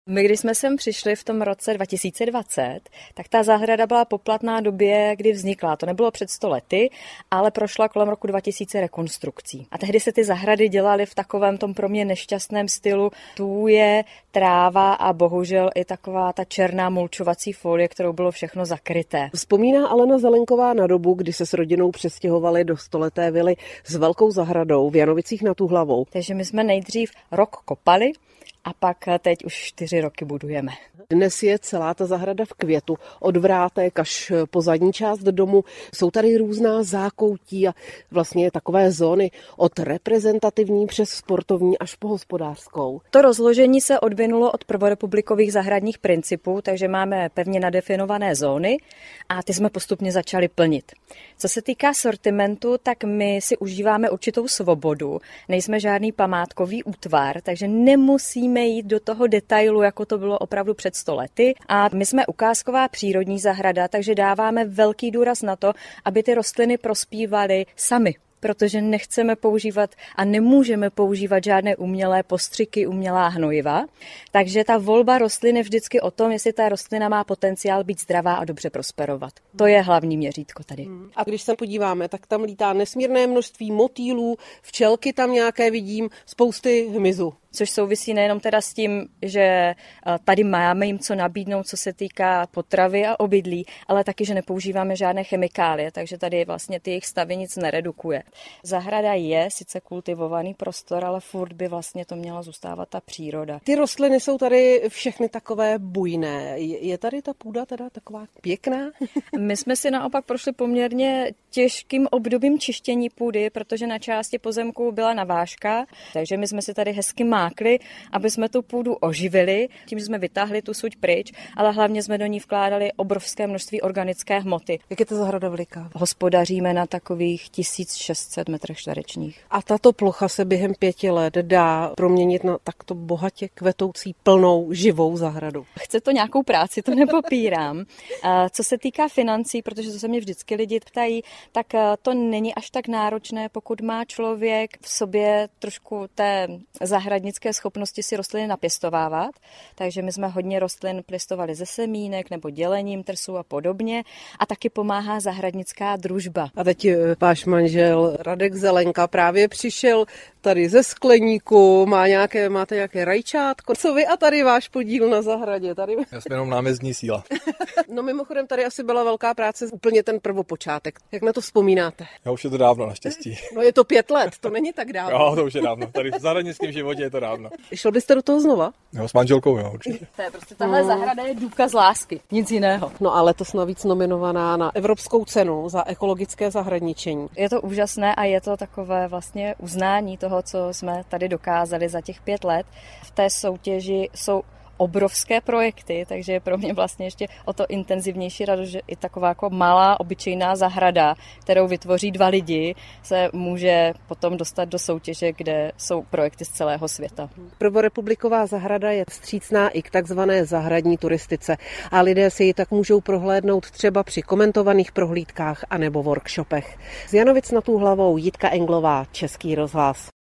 My, když jsme sem přišli v tom roce 2020, tak ta zahrada byla poplatná době, kdy vznikla. To nebylo před 100 lety, ale prošla kolem roku 2000 rekonstrukcí. A tehdy se ty zahrady dělaly v takovém tom pro mě nešťastném stylu tůje, tráva a bohužel i taková ta černá mulčovací folie, kterou bylo všechno zakryté. Vzpomíná Alena Zelenková na dobu, kdy se s rodinou přestěhovali do stoleté vily s velkou zahradou v Janovicích nad Úhlavou. Takže my jsme nejdřív rok kopali, a pak teď už 4 roky budujeme. Dnes je celá ta zahrada v květu, od vrátek až po zadní část domu. Jsou tady různá zákoutí a vlastně takové zóny od reprezentativní přes sportovní až po hospodářskou. To rozložení se odvinulo od prvorepublikových zahradních principů, takže máme pevně nadefinované zóny a ty jsme postupně začali plnit. Co se týká sortimentu, tak my si užíváme určitou svobodu. Nejsme žádný památkový útvar, takže nemusíme jít do toho detailu, jako to bylo opravdu před 100 lety. A my jsme ukázková přírodní zahrada, takže dáváme velký důraz na to, aby ty rostliny prospívaly samy. Protože nechceme používat a nemůžeme používat žádné umělé postřiky, umělá hnojiva. Takže ta volba rostlin je vždycky o tom, jestli ta rostlina má potenciál být zdravá a dobře prosperovat. To je hlavní měřítko tady. A když se podíváme, tak tam lítá nesmírné množství motýlů, včelky tam nějaké vidím, spousty hmyzu. Což souvisí nejenom teda s tím, že tady máme jim co nabídnout, co se týká potravy a obydlí, ale taky, že nepoužíváme žádné chemikálie, takže tady vlastně ty jejich stavy nic neredukuje. Zahrada je sice kultivovaný prostor, ale furt by vlastně to měla zůstávat ta příroda. Ty rostliny jsou tady všechny takové bujné. Je tady ta půda teda taková pěkná? My jsme si naopak prošli poměrně těžkým obdobím čištění půdy, protože na části pozemku byla navážka, takže my jsme si tady hezky mákli, aby jsme tu půdu oživili, tím, že jsme vytáhli tu suť pryč, ale hlavně jsme do ní vkládali obrovské množství organické hmoty. Jak je ta zahrada veliká? Hospodaříme na takových 1600 metrech čtverečních. A tato plocha se během 5 let dá proměnit na takto bohatě kvetoucí plnou živou zahradu? Chce to nějakou práci, to nepopírám. Co se týká financí, protože to se mě vždycky lidi ptají, tak to není až tak náročné, pokud má člověk v sobě trošku té zahradnické schopnosti si rostliny napěstovávat. Takže my jsme hodně rostlin pěstovali ze semínek nebo dělením trsů a podobně. A taky pomáhá zahradnická družba. A teď váš manžel Radek Zelenka právě přišel tady ze skleníku, máte nějaké rajčátko. Co vy a tady váš podíl na zahradě? Tady... Já jsem jenom námezdní síla. No mimochodem tady asi byla velká práce, úplně ten prvopočátek. Jak na to vzpomínáte? Já už je to dávno, naštěstí. No je to 5 let, to není tak dávno. Jo, to už je dávno. Tady v zahradnickém životě je to dávno. Šel byste do toho znova? Jo, s manželkou, jo, určitě. To je prostě tahle zahrada je důkaz lásky, nic jiného. No a letos navíc nominovaná na Evropskou cenu za ekologické zahradničení. Je to úžasné a je to takové vlastně uznání toho, co jsme tady dokázali za těch 5 let. V té soutěži jsou obrovské projekty, takže je pro mě vlastně ještě o to intenzivnější radost, že i taková jako malá, obyčejná zahrada, kterou vytvoří 2 lidi, se může potom dostat do soutěže, kde jsou projekty z celého světa. Prvorepubliková zahrada je vstřícná i k takzvané zahradní turistice a lidé si ji tak můžou prohlédnout třeba při komentovaných prohlídkách anebo workshopech. Z Janovic nad Úhlavou Jitka Englová, Český rozhlas.